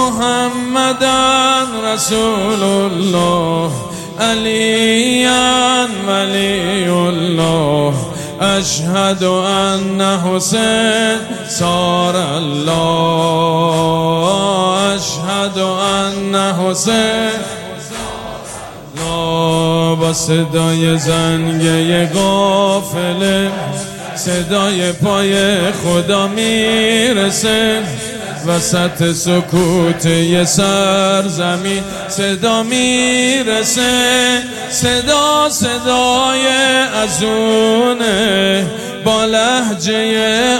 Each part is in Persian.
محمدًا رسول الله علیًا ولی الله اشهد ان حسین صار الله اشهد ان حسین با صدای زنگه قافله صدای پای خدا میرسه وسط سکوت یه سرزمین صدا میرسه صدا صدای ازونه با لهجه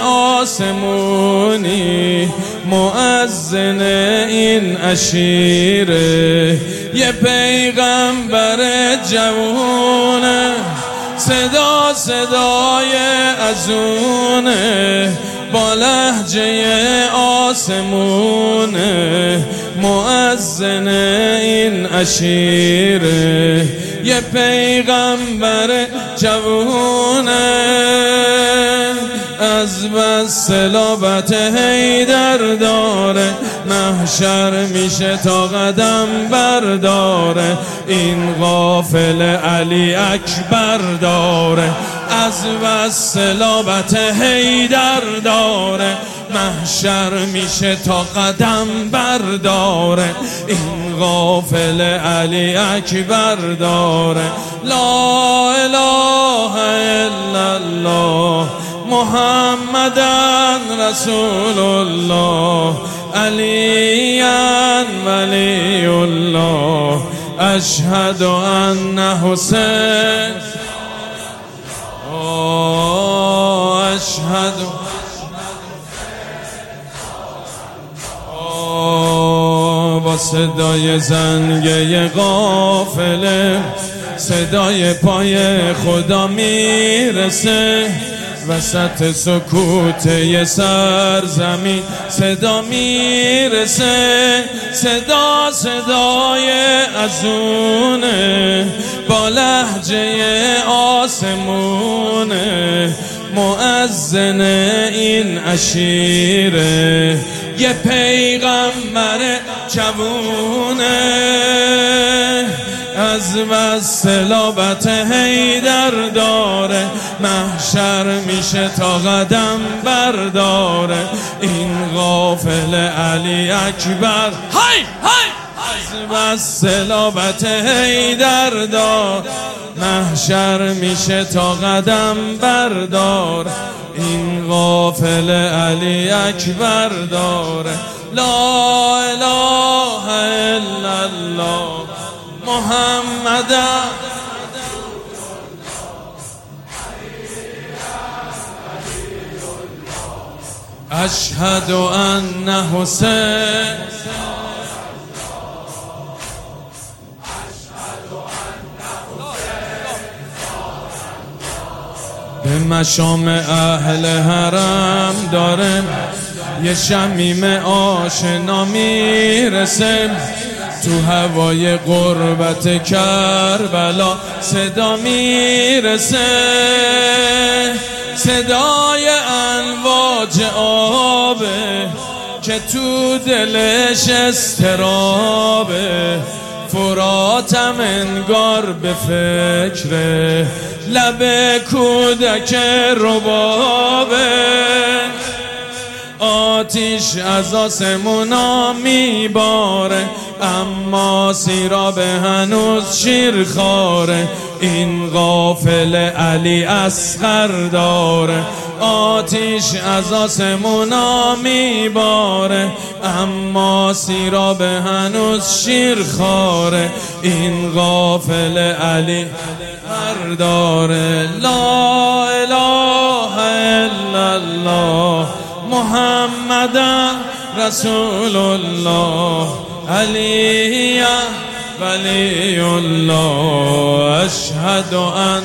آسمونی مؤذن این عشیره یه پیغمبر جوونه صدا صدای ازونه با لهجه آسمونه مؤذن این عشیره یه پیغمبر جوونه از بس صلابت حیدر داره محشر میشه تا قدم برداره این قافله علی اکبر داره از بس صلابت حیدر داره محشر میشه تا قدم برداره این قافله علی اکبر داره لا اله الا الله محمدًا رسول الله علیًا ولی الله اشهد ان حسین اشهد با صدای زنگه قافله صدای پای خدا میرسه وسط سکوت یه سرزمین صدا میرسه صدا صدای ازونه با لهجه آسمونه مؤذن این عشیره یه پیغمبر جوونه از بس صلابت حیدر داره محشر میشه تا قدم برداره این قافله علی اکبر های های از بس صلابت حیدر داره محشر میشه تا قدم برداره این قافله علی اکبر داره لا اله الا الله محمدًا اشهد ان حسین به مشام اهل حرم داره یه شمیم آشنا میرسه تو هوای غربت کربلا صدا میرسه صدای امواج آبه که تو دلش استرابه فراتم انگار به فکر لب کودک ربابه آتیش از آسمونا میباره اما سیراب هنوز شیرخواره این قافله علی اصغر داره آتیش از آسمونا میباره اما سیراب هنوز شیرخواره این قافله علی داره لا اله الا الله محمدًا رسول الله علیًا ولی الله اشهد ان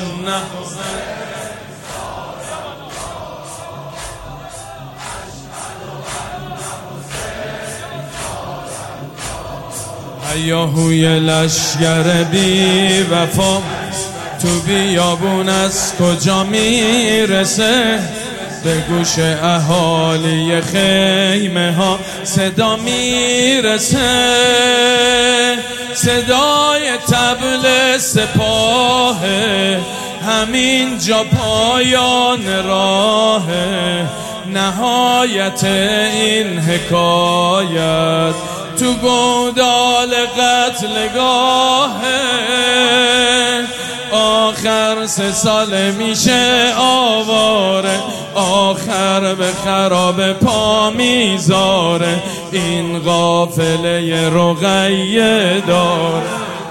هیاهوی لشگر بی وفا تو بیابون از کجا میرسه به گوش اهالی خیمه ها صدا میرسه، صدای طبل سپاه، همین جا پایان راه، نهایت این حکایت تو گودال قتلگاه. آخر 3 سال میشه آواره، آخر به خراب پا میذاره، این قافله رقیه داره.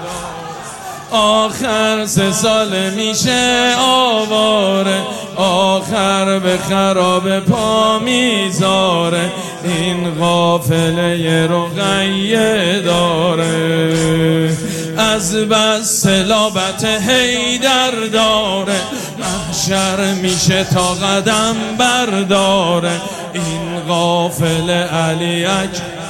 آخر 3 سال میشه آواره، آخر به خراب پا میذاره، این قافله رقیه داره. از بس صلابت حیدر داره، محشر میشه تا قدم برداره، این قافله علی اکبر